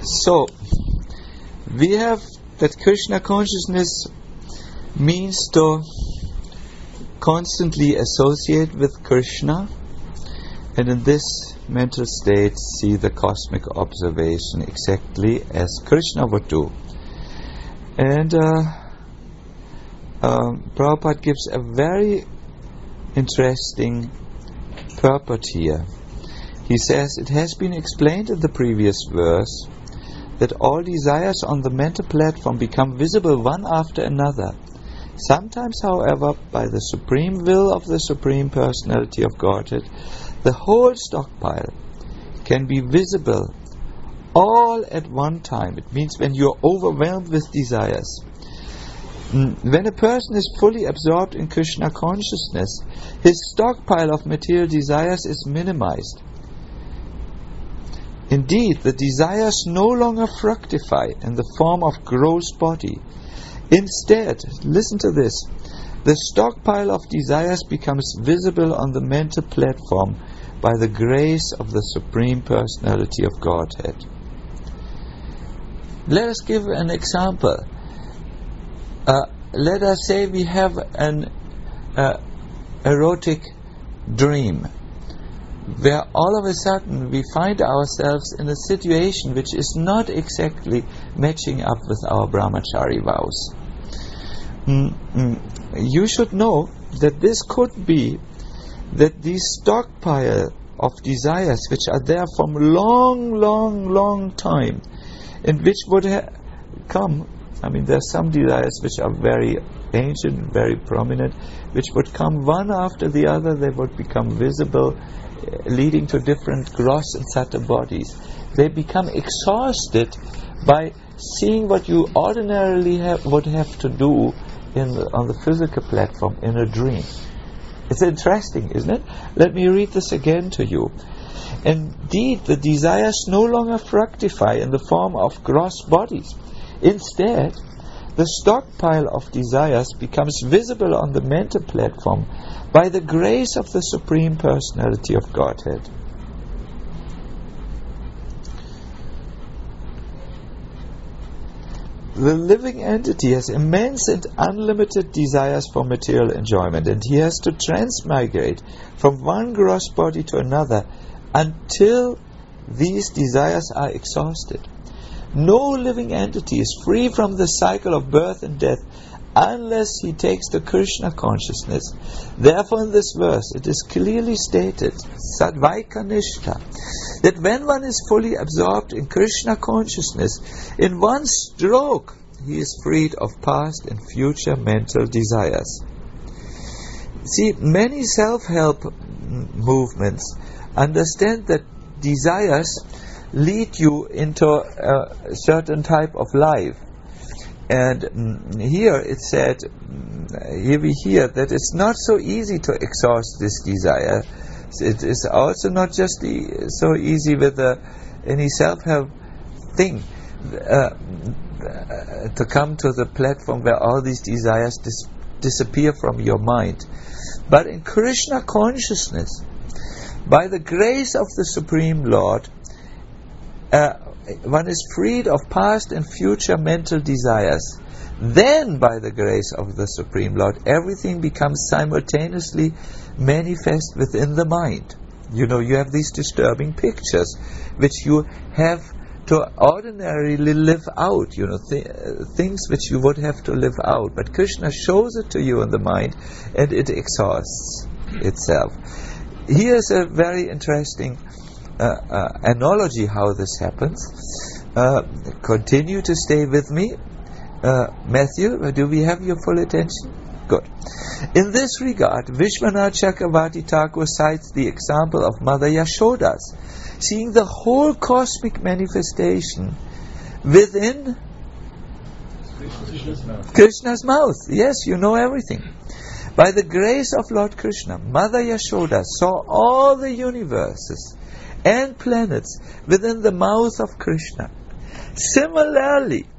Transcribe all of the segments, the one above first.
So, we have that Krishna consciousness means to constantly associate with Krishna, and in this mental state see the cosmic observation exactly as Krishna would do. And Prabhupada gives a very interesting purport here. He says, it has been explained in the previous verse that all desires on the mental platform become visible one after another. Sometimes, however, by the supreme will of the Supreme Personality of Godhead, the whole stockpile can be visible all at one time. It means when you are overwhelmed with desires. When a person is fully absorbed in Krishna consciousness, his stockpile of material desires is minimized. Indeed, the desires no longer fructify in the form of gross body. Instead, listen to this, the stockpile of desires becomes visible on the mental platform by the grace of the Supreme Personality of Godhead. Let us give an example. Let us say we have an erotic dream, where all of a sudden we find ourselves in a situation which is not exactly matching up with our brahmachari vows. You should know that this could be that the stockpile of desires which are there from long time, and which would come, I mean, there are some desires which are very ancient, very prominent, which would come one after the other. They would become visible, leading to different gross and subtle bodies. They become exhausted by seeing what you ordinarily would have to do on the physical platform in a dream. It's interesting, isn't it? Let me read this again to you. Indeed, the desires no longer fructify in the form of gross bodies. Instead, the stockpile of desires becomes visible on the mental platform by the grace of the Supreme Personality of Godhead. The living entity has immense and unlimited desires for material enjoyment, and he has to transmigrate from one gross body to another until these desires are exhausted. No living entity is free from the cycle of birth and death unless he takes the Krishna consciousness. Therefore, in this verse, it is clearly stated, Sadvaikanishta, that when one is fully absorbed in Krishna consciousness, in one stroke, he is freed of past and future mental desires. See, many self-help movements understand that desires lead you into a certain type of life. And here it said, here we hear that it's not so easy to exhaust this desire. It is also not just so easy with any self-help thing to come to the platform where all these desires disappear from your mind. But in Krishna consciousness, by the grace of the Supreme Lord, one is freed of past and future mental desires. Then, by the grace of the Supreme Lord, everything becomes simultaneously manifest within the mind. You know, you have these disturbing pictures which you have to ordinarily live out, you know, things which you would have to live out. But Krishna shows it to you in the mind, and it exhausts itself. Here's a very interesting analogy how this happens. Continue to stay with me. Matthew, do we have your full attention? Good. In this regard, Vishwanath Chakravarti Thakur cites the example of Mother Yashoda's, seeing the whole cosmic manifestation within Krishna's mouth. Yes, you know everything. By the grace of Lord Krishna, Mother Yashoda saw all the universes and planets within the mouth of Krishna. Similarly,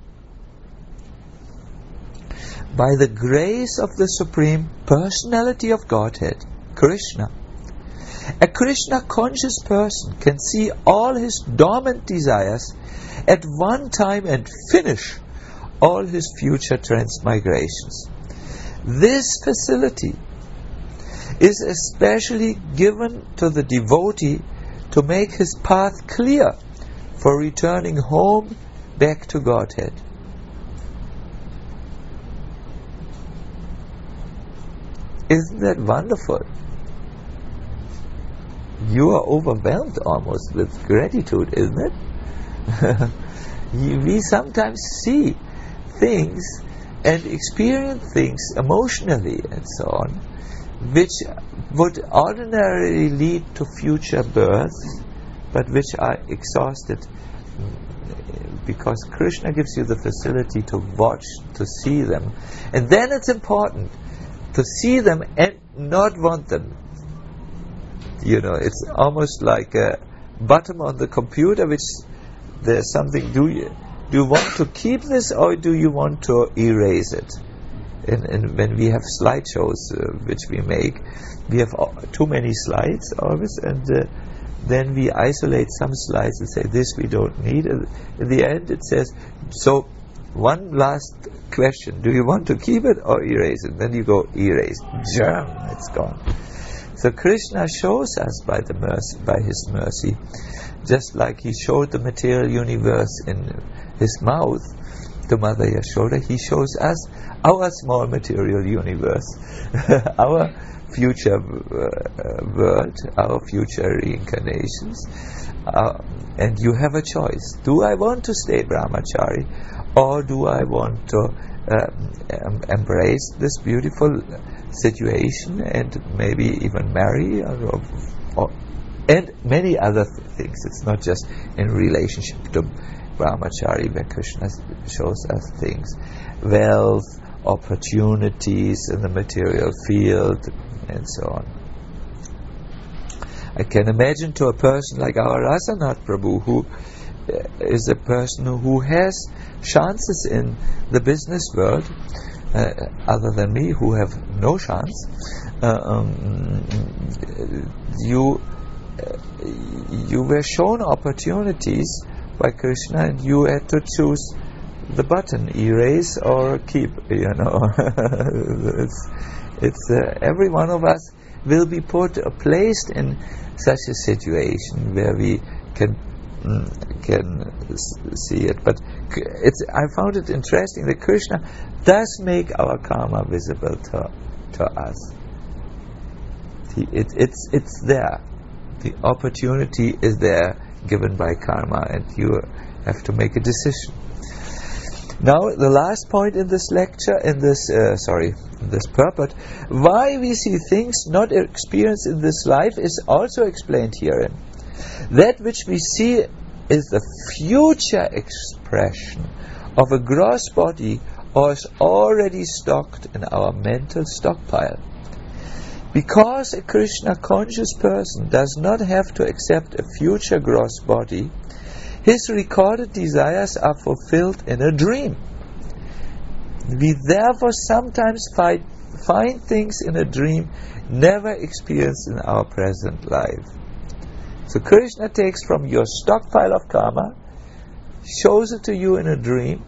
by the grace of the Supreme Personality of Godhead, Krishna, a Krishna conscious person can see all his dormant desires at one time and finish all his future transmigrations. This facility is especially given to the devotee to make his path clear for returning home back to Godhead. Isn't that wonderful? You are overwhelmed almost with gratitude, isn't it? We sometimes see things and experience things emotionally and so on, which would ordinarily lead to future births, but which are exhausted because Krishna gives you the facility to watch, to see them. And then it's important to see them and not want them. You know, it's almost like a button on the computer which there's something, do you want to keep this or do you want to erase it? And when we have slideshows which we make, we have too many slides always, and then we isolate some slides and say this we don't need. And in the end it says, so one last question, do you want to keep it or erase it? Then you go erase, it's gone. So Krishna shows us by his mercy, just like he showed the material universe in his mouth to Mother Yashoda, he shows us our small material universe, our future world, our future reincarnations. And you have a choice. Do I want to stay brahmachari, or do I want to embrace this beautiful situation and maybe even marry, and many other things. It's not just in relationship to brahmachari where Krishna shows us things. Wealth, opportunities in the material field, and so on. I can imagine to a person like our Rasanath Prabhu, who is a person who has chances in the business world, other than me, who have no chance. You were shown opportunities by Krishna, and you had to choose the button, erase or keep. You know, it's every one of us will be placed in such a situation where we can see it. But I found it interesting that Krishna does make our karma visible to us. It's there. The opportunity is there, given by karma, and you have to make a decision. Now, the last point in this lecture, in this purport, why we see things not experienced in this life is also explained herein. That which we see is the future expression of a gross body, or is already stocked in our mental stockpile. Because a Krishna conscious person does not have to accept a future gross body, his recorded desires are fulfilled in a dream. We therefore sometimes find things in a dream never experienced in our present life. So Krishna takes from your stockpile of karma, shows it to you in a dream,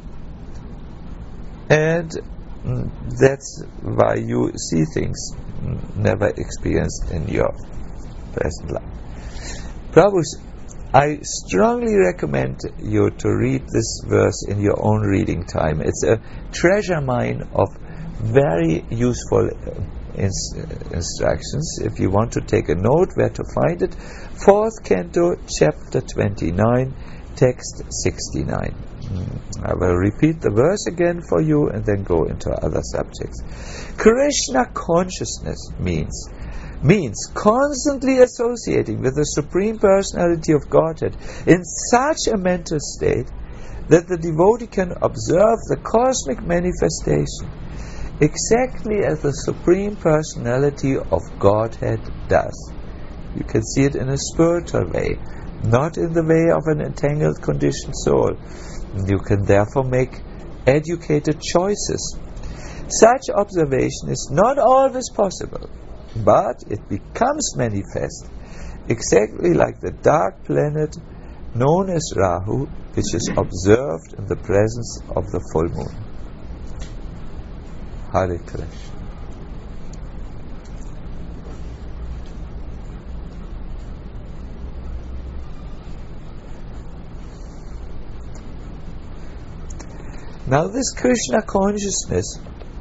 and that's why you see things never experienced in your present life. Prabhus, I strongly recommend you to read this verse in your own reading time. It's a treasure mine of very useful instructions. If you want to take a note where to find it, 4th Canto, chapter 29, text 69. I will repeat the verse again for you and then go into other subjects. Krishna consciousness means constantly associating with the Supreme Personality of Godhead in such a mental state that the devotee can observe the cosmic manifestation exactly as the Supreme Personality of Godhead does. You can see it in a spiritual way, not in the way of an entangled conditioned soul. You can therefore make educated choices. Such observation is not always possible, but it becomes manifest exactly like the dark planet known as Rahu, which is observed in the presence of the full moon. Hare Krishna. Now this Krishna consciousness,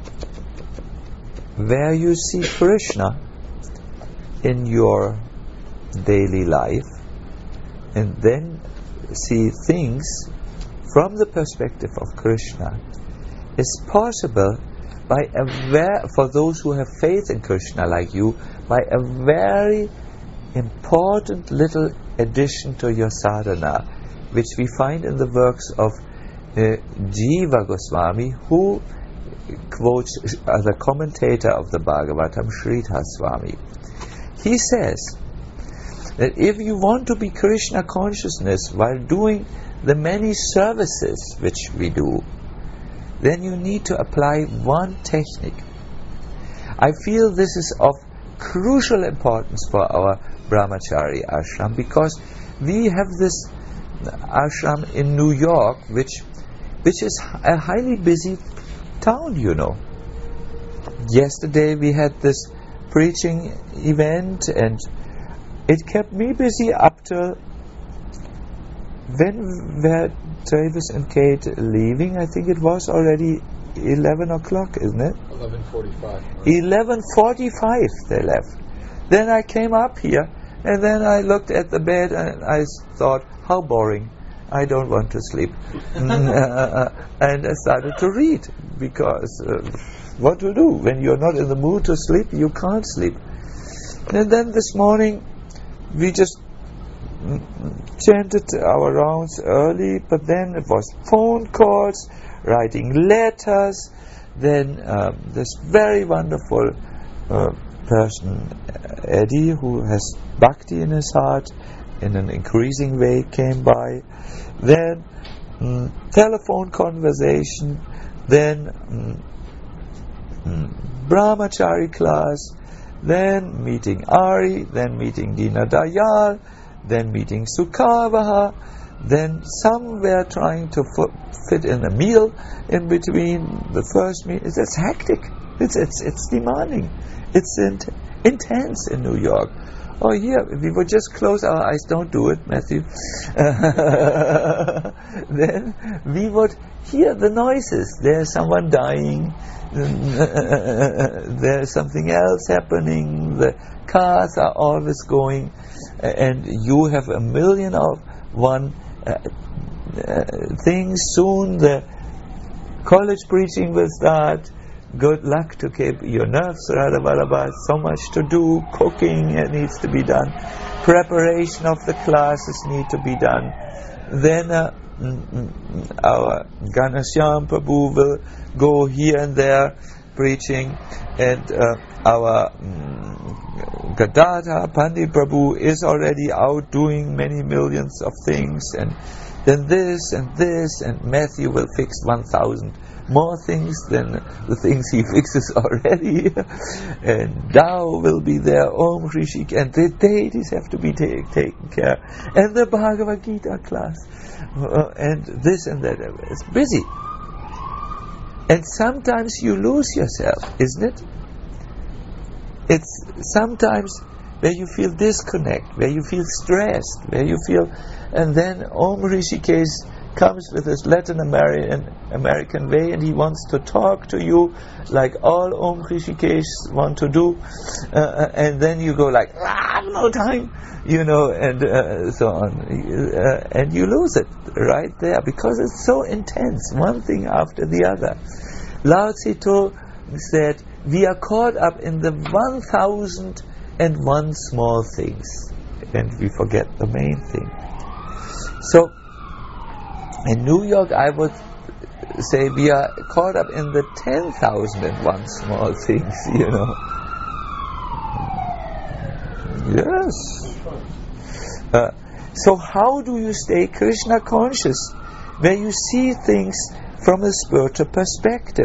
where you see Krishna in your daily life and then see things from the perspective of Krishna, is possible by for those who have faith in Krishna like you, by a very important little addition to your sadhana, which we find in the works of Jiva Goswami, who quotes as a commentator of the Bhagavatam, Sridhar Swami. He says that if you want to be Krishna consciousness while doing the many services which we do, then you need to apply one technique. I feel this is of crucial importance for our Brahmachari ashram, because we have this ashram in New York, which is a highly busy town, you know. Yesterday we had this preaching event, and it kept me busy up till when were Travis and Kate leaving? I think it was already 11 o'clock, isn't it? 11:45. 11:45 they left. Then I came up here, and then I looked at the bed and I thought, how boring. I don't want to sleep. And I started to read, because what to do? When you're not in the mood to sleep, you can't sleep. And then this morning, we just chanted our rounds early, but then it was phone calls, writing letters, then this very wonderful person, Eddie, who has bhakti in his heart, in an increasing way, came by. Then telephone conversation, then Brahmachari class, then meeting Ari, then meeting Dina Dayal, then meeting Sukavaha, then somewhere trying to fit in a meal in between the first meal. It's hectic. It's demanding. It's intense in New York. Oh, here, we would just close our eyes. Don't do it, Matthew. Then we would hear the noises. There's someone dying. There's something else happening. The cars are always going. And you have a million of one things. Soon the college preaching will start. Good luck to keep your nerves, Radha. So much to do. Cooking needs to be done. Preparation of the classes need to be done. Then our Ghanashyam Prabhu will go here and there preaching, and our Gadadhar Pandit Prabhu is already out doing many millions of things, and then this, and Matthew will fix 1,000 more things than the things he fixes already. And Tao will be there, Om Rishik, and the deities have to be taken care. And the Bhagavad Gita class, and this and that. It's busy. And sometimes you lose yourself, isn't it? It's sometimes where you feel disconnect, where you feel stressed, where you feel, and then Om Rishikesh comes with his Latin American way, and he wants to talk to you like all Om Rishikesh want to do, and then you go like, no time, and so on, and you lose it right there, because it's so intense, one thing after the other. Lao Tzu said, we are caught up in the 1,001 small things, and we forget the main thing. So in New York, I would say we are caught up in the 10,001 small things, Yes. So how do you stay Krishna conscious, where you see things from a spiritual perspective?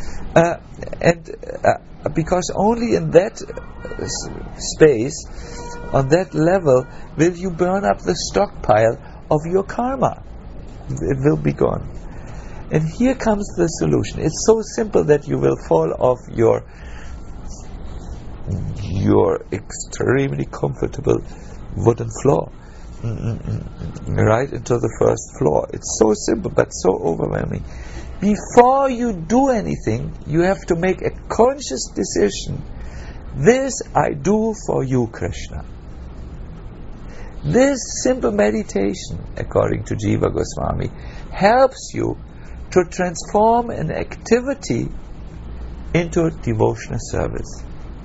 Because only in that space, on that level, will you burn up the stockpile of your karma. It will be gone. And here comes the solution. It's so simple that you will fall off your extremely comfortable wooden floor right into the first floor. It's so simple but so overwhelming. Before you do anything, you have to make a conscious decision. This I do for you, Krishna. This simple meditation, according to Jiva Goswami, helps you to transform an activity into devotional service.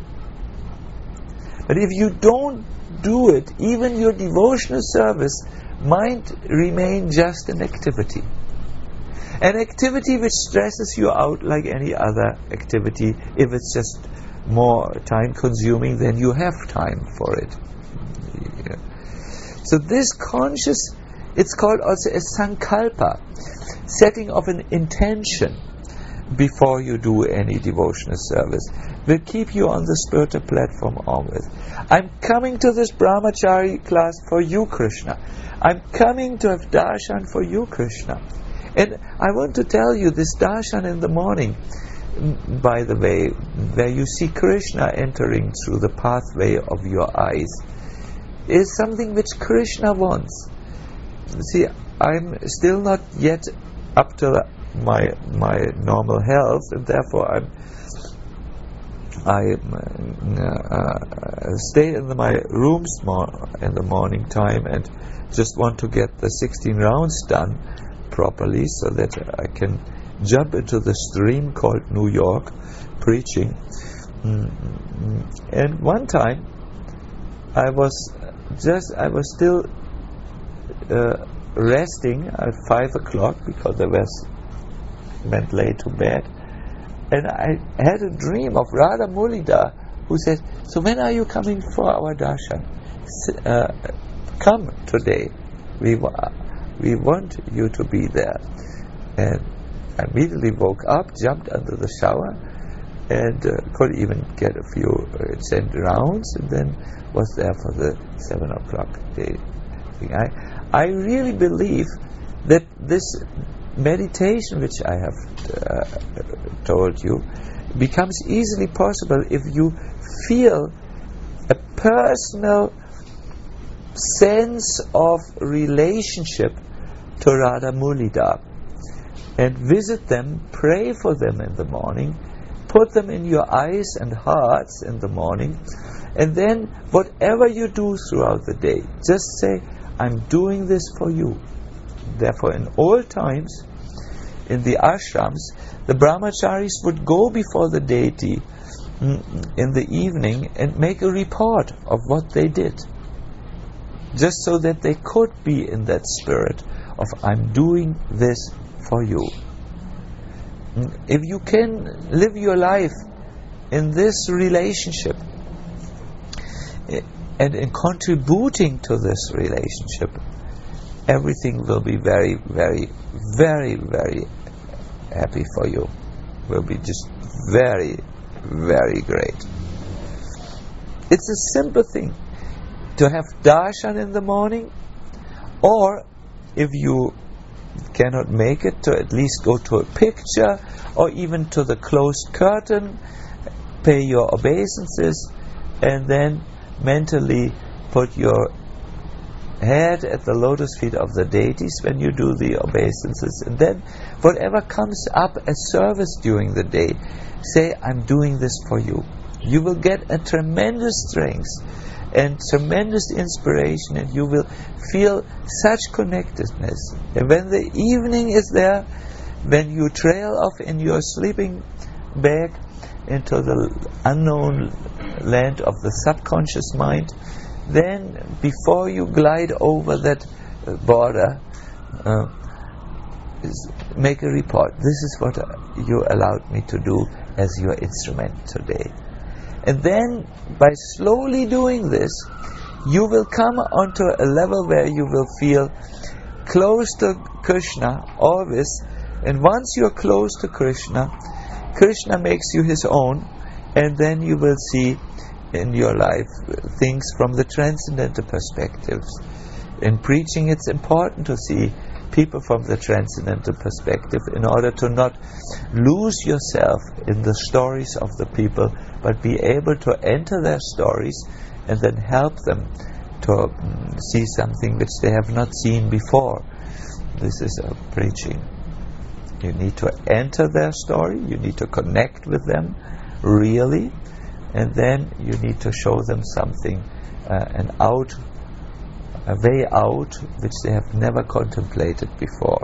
But if you don't do it, even your devotional service might remain just an activity. An activity which stresses you out like any other activity. If it's just more time consuming, then you have time for it. Yeah. So this conscious, it's called also a sankalpa, setting of an intention before you do any devotional service, will keep you on the spiritual platform always. I'm coming to this brahmachari class for you, Krishna. I'm coming to have darshan for you, Krishna. And I want to tell you, this darshan in the morning, by the way, where you see Krishna entering through the pathway of your eyes, is something which Krishna wants. See, I'm still not yet up to my normal health, and therefore I stay in my rooms more in the morning time and just want to get the 16 rounds done properly so that I can jump into the stream called New York preaching. And one time I was still resting at 5 o'clock because I went late to bed, and I had a dream of Radha Mulida, who said, "So when are you coming for our darshan? Come today. We want you to be there." And I immediately woke up, jumped under the shower, and could even get a few 10 rounds, and then was there for the 7 o'clock day. I really believe that this meditation, which I have told you, becomes easily possible if you feel a personal sense of relationship to Radha Mulida, and visit them, pray for them in the morning, put them in your eyes and hearts in the morning, and then whatever you do throughout the day, just say, "I'm doing this for you." Therefore, in old times, in the ashrams, the brahmacharis would go before the deity in the evening and make a report of what they did, just so that they could be in that spirit of, "I'm doing this for you." If you can live your life in this relationship and in contributing to this relationship, everything will be very, very, very, very happy for you. Will be just very, very great. It's a simple thing to have darshan in the morning, or if you cannot make it, to at least go to a picture or even to the closed curtain, pay your obeisances, and then mentally put your head at the lotus feet of the deities when you do the obeisances, and then whatever comes up as service during the day, say, "I'm doing this for you." You will get a tremendous strength and tremendous inspiration, and you will feel such connectedness. And when the evening is there, when you trail off in your sleeping bag into the unknown land of the subconscious mind, then before you glide over that border, make a report. "This is what you allowed me to do as your instrument today." And then by slowly doing this, you will come onto a level where you will feel close to Krishna always. And once you're close to Krishna, Krishna makes you his own, and then you will see in your life things from the transcendental perspectives. in preaching it's important to see people from the transcendental perspective in order to not lose yourself in the stories of the people, but be able to enter their stories and then help them to see something which they have not seen before. This is preaching. You need to enter their story, you need to connect with them really, and then you need to show them something, a way out which they have never contemplated before.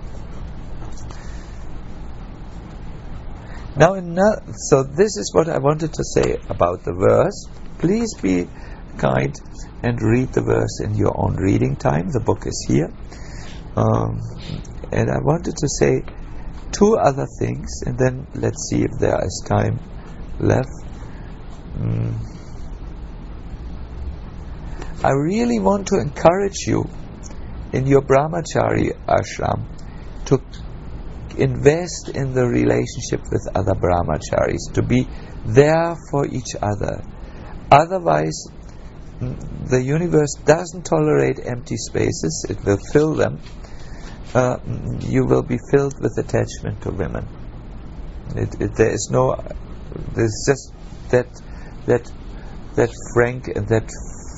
Now, so this is what I wanted to say about the verse. Please be kind and read the verse in your own reading time. The book is here. And I wanted to say two other things, and then let's see if there is time left. I really want to encourage you in your brahmachari ashram to invest in the relationship with other brahmacharis, to be there for each other. Otherwise, the universe doesn't tolerate empty spaces, it will fill them. You will be filled with attachment to women. There's just that frank and that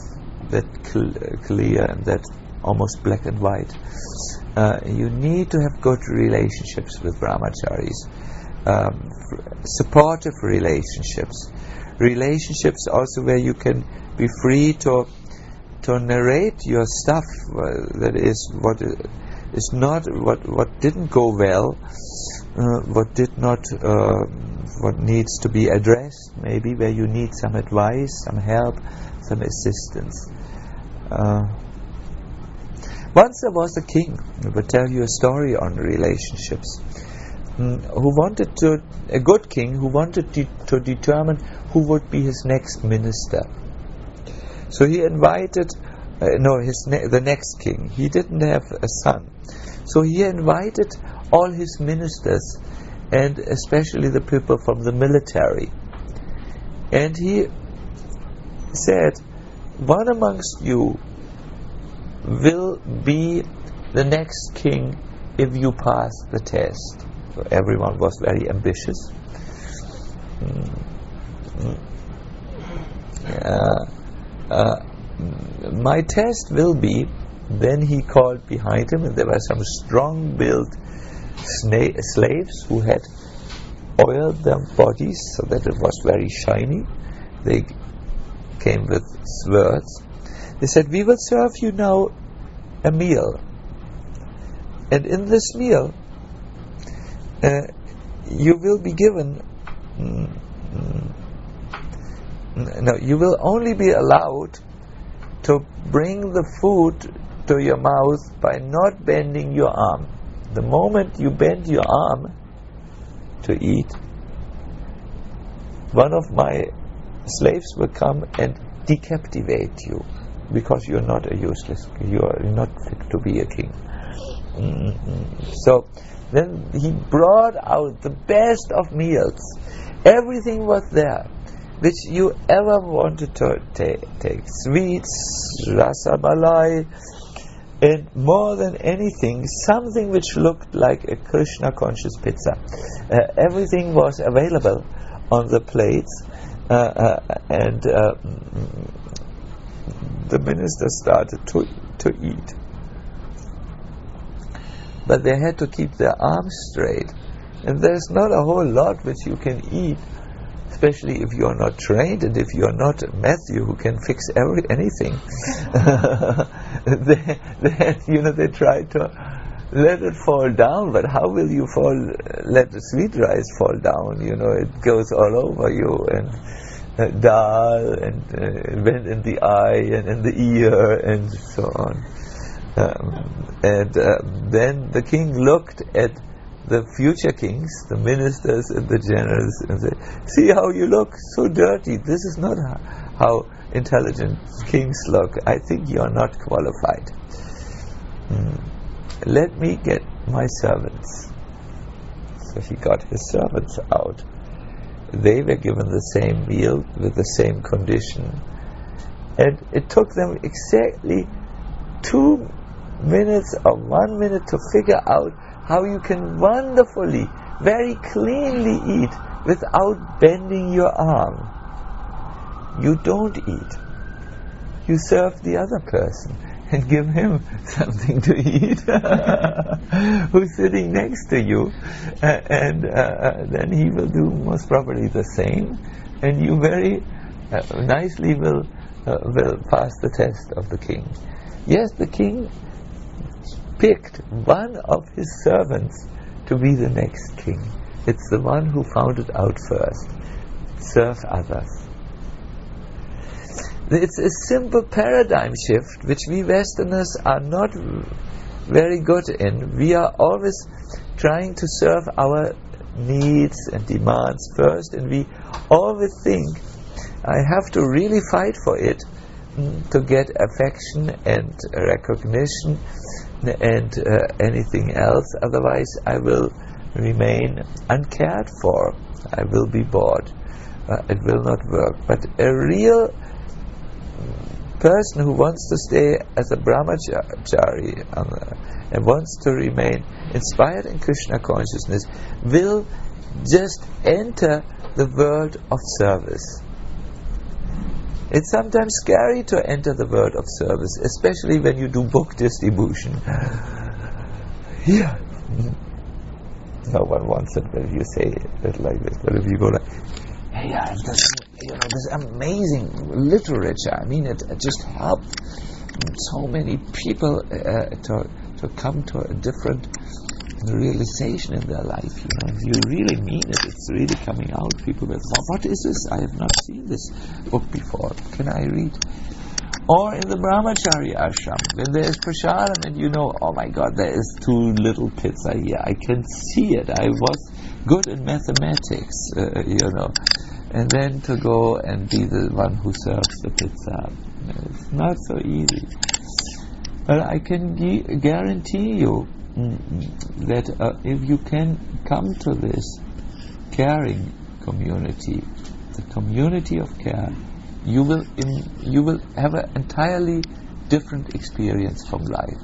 clear and that almost black and white. You need to have good relationships with brahmacharis, supportive relationships also where you can be free to narrate your stuff, that is what is not what didn't go well, what needs to be addressed, maybe where you need some advice, some help, some assistance. Once there was a king, I will tell you a story on relationships, a good king who wanted to determine who would be his next minister. So he invited, the next king. He didn't have a son. So he invited all his ministers, and especially the people from the military. And he said, one amongst you will be the next king if you pass the test. So everyone was very ambitious. My test will be, then he called behind him, and there were some strong-built slaves who had oiled their bodies so that it was very shiny. They came with swords. They said, we will serve you now a meal, and in this meal you will be given you will only be allowed to bring the food to your mouth by not bending your arm. The moment you bend your arm to eat, one of my slaves will come and decapitate you, because you're not you're not fit to be a king. So then he brought out the best of meals. Everything was there which you ever wanted to take. Sweets, rasamalai, and more than anything, something which looked like a Krishna conscious pizza. Everything was available on the plates, and the minister started to eat. But they had to keep their arms straight, and there's not a whole lot which you can eat, especially if you're not trained and if you're not Matthew who can fix anything. They tried to let it fall down, but how will you let the sweet rice fall down? It goes all over you, and dal, and went in the eye and in the ear, and so on. Then the king looked at the future kings, the ministers and the generals, and said, see how you look, so dirty. This is not how intelligent kings look. I think you are not qualified. Let me get my servants. So he got his servants out. They were given the same meal with the same condition, and it took them exactly 2 minutes or 1 minute to figure out how you can wonderfully, very cleanly eat without bending your arm. You don't eat. You serve the other person and give him something to eat who's sitting next to you, and then he will do most probably the same, and you very nicely will pass the test of the king. Yes, the king picked one of his servants to be the next king. It's the one who found it out first. Serve others. It's a simple paradigm shift which we Westerners are not very good in. We are always trying to serve our needs and demands first, and we always think, I have to really fight for it to get affection and recognition and anything else, otherwise I will remain uncared for. I will be bored. It will not work. But a real person who wants to stay as a brahmachari and wants to remain inspired in Krishna consciousness will just enter the world of service. It's sometimes scary to enter the world of service, especially when you do book distribution. Yeah. No one wants it when you say it like this, but if you go like, hey, I have this amazing literature. I mean, it just helped so many people to come to a different realization in their life. If you really mean it, it's really coming out. People will say, what is this? I have not seen this book before. Can I read? Or in the brahmachari ashram, when there is prasadam and oh my God, there is 2 little pizza here. I can see it. I was good in mathematics, And then to go and be the one who serves the pizza. It's not so easy. But I can guarantee you that if you can come to this caring community, the community of care, you will have an entirely different experience from life.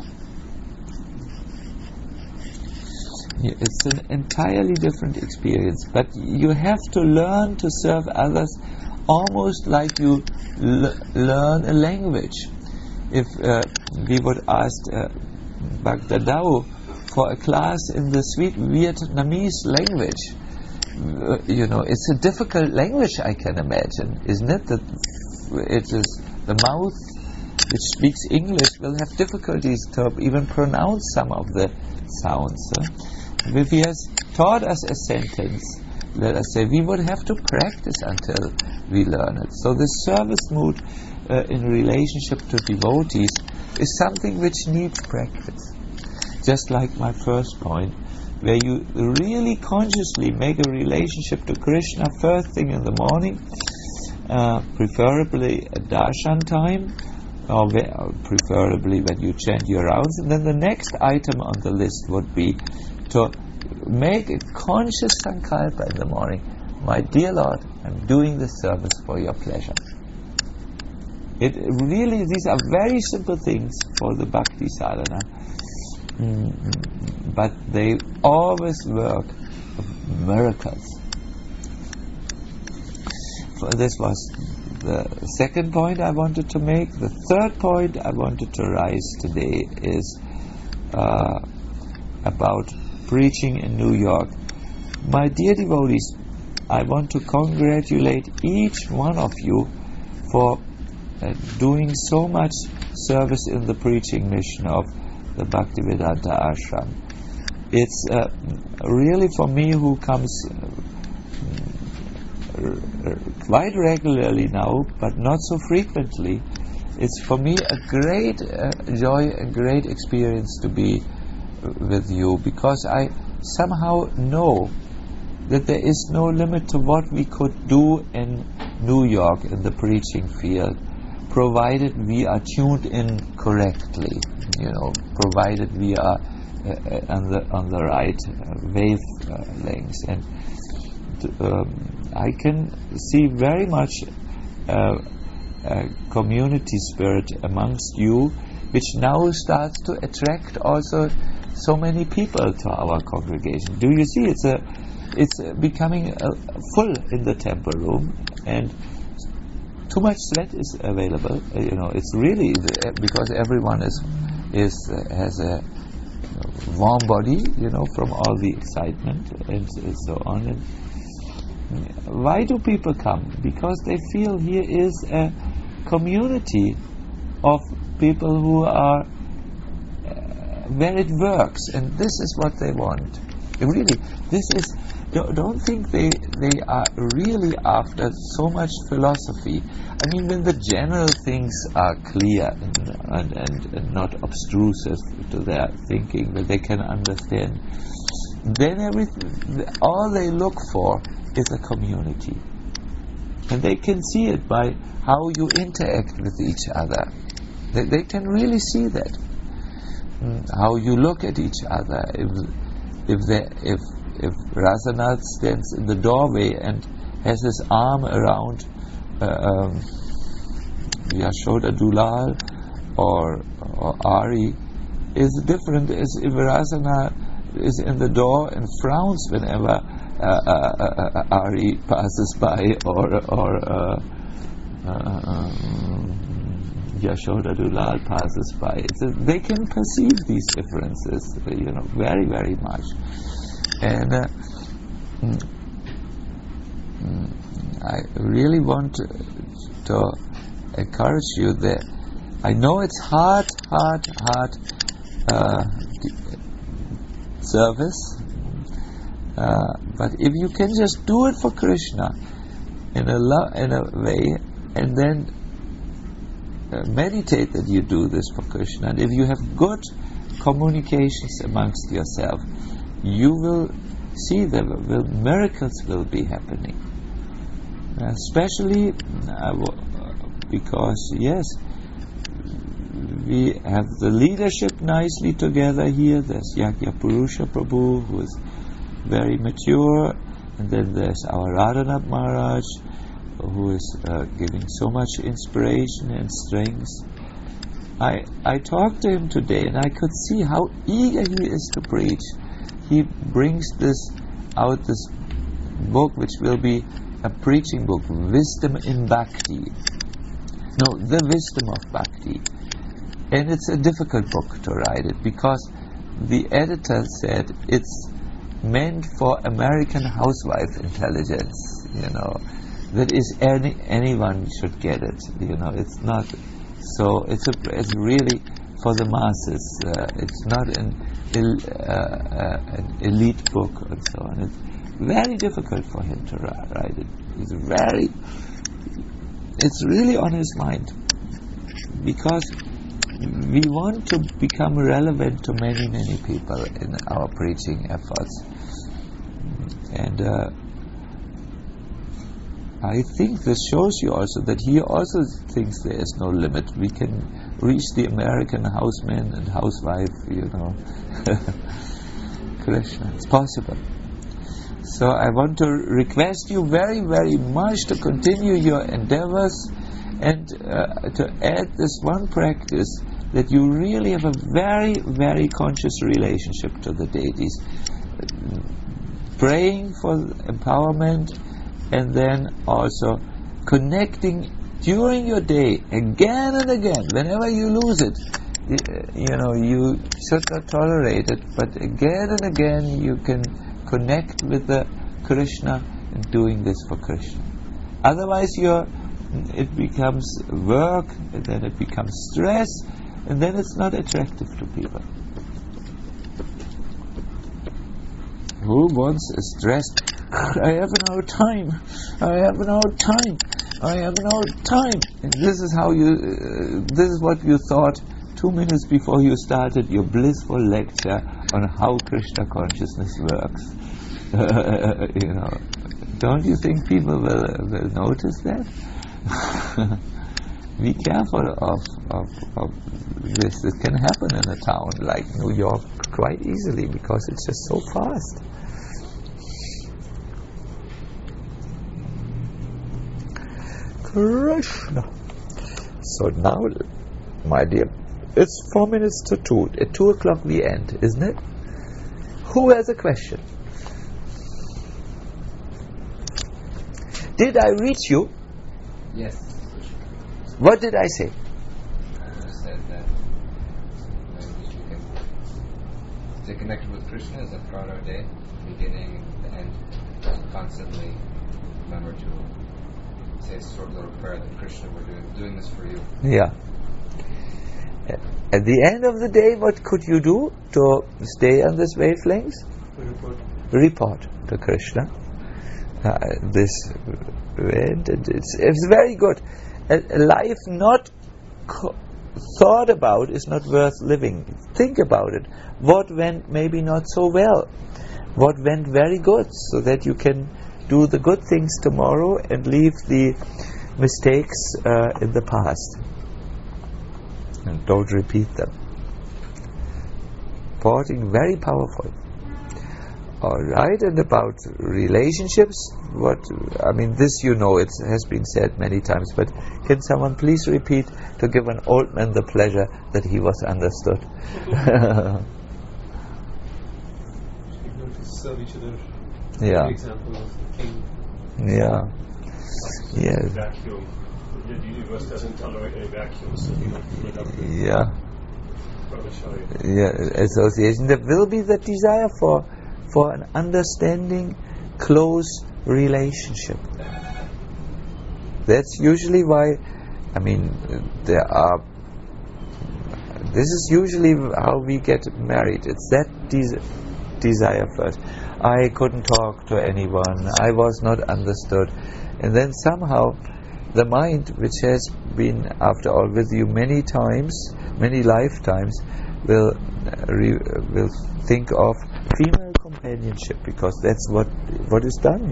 It's an entirely different experience, but you have to learn to serve others almost like you learn a language. If we would ask Bagdadao for a class in the sweet Vietnamese language, it's a difficult language, I can imagine, isn't it? That it is the mouth which speaks English will have difficulties to even pronounce some of the sounds. If he has taught us a sentence, let us say, we would have to practice until we learn it. So the service mood in relationship to devotees is something which needs practice. Just like my first point, where you really consciously make a relationship to Krishna first thing in the morning, preferably at darshan time, or preferably when you chant your rounds, and then the next item on the list would be to make a conscious sankalpa in the morning. My dear Lord, I'm doing this service for your pleasure. It really, these are very simple things for the bhakti sadhana, but they always work miracles. So this was the second point I wanted to make. The third point I wanted to raise today is about preaching in New York. My dear devotees, I want to congratulate each one of you for doing so much service in the preaching mission of the Bhaktivedanta Ashram. It's really, for me, who comes quite regularly now, but not so frequently, it's for me a great joy, a great experience to be with you, because I somehow know that there is no limit to what we could do in New York in the preaching field, provided we are tuned in correctly, provided we are on the right wavelengths. And I can see very much a community spirit amongst you, which now starts to attract also so many people to our congregation. Do you see? It's becoming full in the temple room, and too much sweat is available. It's really because everyone has a warm body, from all the excitement and so on. And why do people come? Because they feel here is a community of people who are where it works, and this is what they want. Really, this is. Don't think they are really after so much philosophy. I mean, when the general things are clear and not obtrusive to their thinking, that they can understand, then all they look for is a community. And they can see it by how you interact with each other. They can really see that. How you look at each other. If Rasanath stands in the doorway and has his arm around Yashoda Dulal or Ari, is different as if Rasana is in the door and frowns whenever Ari passes by or Yashoda Dulal passes by. They can perceive these differences, very, very much. And I really want to encourage you that I know it's hard service, but if you can just do it for Krishna in a way, and then meditate that you do this for Krishna, and if you have good communications amongst yourself, you will see that miracles will be happening. Especially because, yes, we have the leadership nicely together here. There's Yagya Purusha Prabhu, who is very mature, and then there's our Radhanath Maharaj, who is giving so much inspiration and strength. I talked to him today, and I could see how eager he is to preach. He brings this book, which will be a preaching book, Wisdom in Bhakti. No, the Wisdom of Bhakti. And it's a difficult book to write it, because the editor said it's meant for American housewife intelligence, that is anyone should get it, it's not, so it's really for the masses. It's not an elite book and so on. It's very difficult for him to write it. It's really on his mind, because we want to become relevant to many, many people in our preaching efforts. And I think this shows you also that he also thinks there is no limit. We can reach the American houseman and housewife, Krishna. It's possible. So I want to request you very, very much to continue your endeavors, and to add this one practice, that you really have a very, very conscious relationship to the deities. Praying for empowerment, and then also connecting during your day again and again. Whenever you lose it, you should not tolerate it, but again and again you can connect with the Krishna and doing this for Krishna. Otherwise it becomes work, and then it becomes stress, and then it's not attractive to people. Who wants a stress? I have no time. And this is how this is what you thought 2 minutes before you started your blissful lecture on how Krishna consciousness works. Don't you think people will notice that? Be careful of this. It can happen in a town like New York quite easily, because it's just so fast. Krishna. So now, my dear It's 4 minutes to 2. At 2 o'clock we end, isn't it? Who has a question? Did I reach you? Yes. What did I say? You said that we can stay connected with Krishna is that throughout our day, beginning and the end, constantly remember to say a short little prayer that Krishna, we're doing this for you. Yeah. At the end of the day, what could you do to stay on this wavelength? Report to Krishna. It's very good. A life not thought about is not worth living. Think about it. What went maybe not so well? What went very good, so that you can do the good things tomorrow and leave the mistakes in the past. And don't repeat them. Reporting, very powerful. Alright, and about relationships, this you know, it has been said many times, but can someone please repeat to give an old man the pleasure that he was understood? Serve each other. Yeah. Example of the king. Yeah. Yeah. Vacuum. The universe doesn't tolerate any vacuum, so you have to put up with Yeah. Association. There will be the desire for an understanding, close relationship. That's usually why, this is usually how we get married. It's that desire first. I couldn't talk to anyone, I was not understood, and then somehow the mind, which has been after all with you many times, many lifetimes, will think of female companionship, because that's what is done,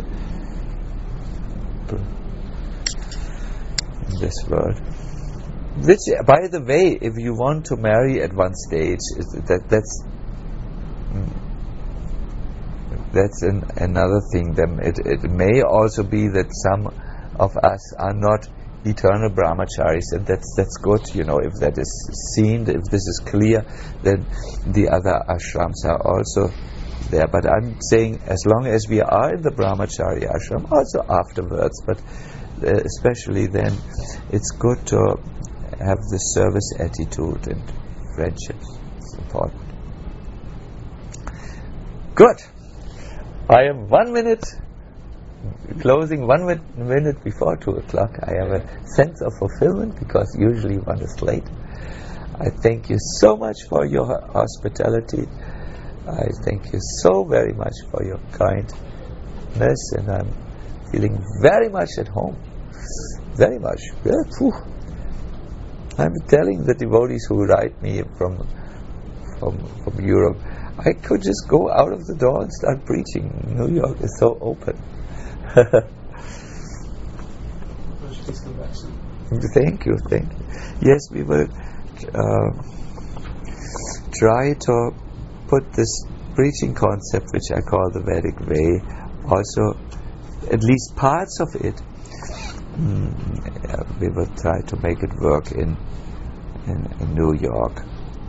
in this world. Which, by the way, if you want to marry at one stage, that's another thing. Then it may also be that some of us are not eternal brahmacharis, and that's good, if that is seen, if this is clear, then the other ashrams are also there. But I'm saying, as long as we are in the brahmachari ashram, also afterwards, but especially then, it's good to have this service attitude and friendships. It's important. Good. I am 1 minute closing, 1 minute before 2 o'clock. I have a sense of fulfillment, because usually one is late. I thank you so much for your hospitality. I thank you so very much for your kindness, and I'm feeling very much at home. Very much. Yeah, phew. I'm telling the devotees who write me from Europe, I could just go out of the door and start preaching. New York is so open. Thank you. Yes, we will try to put this preaching concept, which I call the Vedic way, also at least parts of it, we will try to make it work in New York.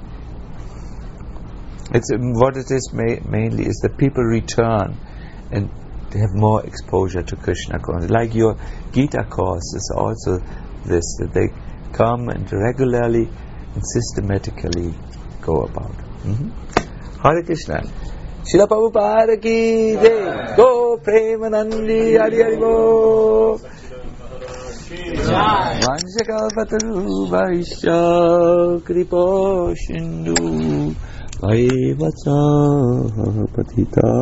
It's what it is mainly is that people return and they have more exposure to Krishna consciousness. Like your Gita course is also this, that they come and regularly and systematically go about. Hare Krishna. Srila Prabhupada ki jai. Go Premanandi Hari Hari Bo. Vanshakavatru Vaishya Kripa Sindhu Vaivasa Patita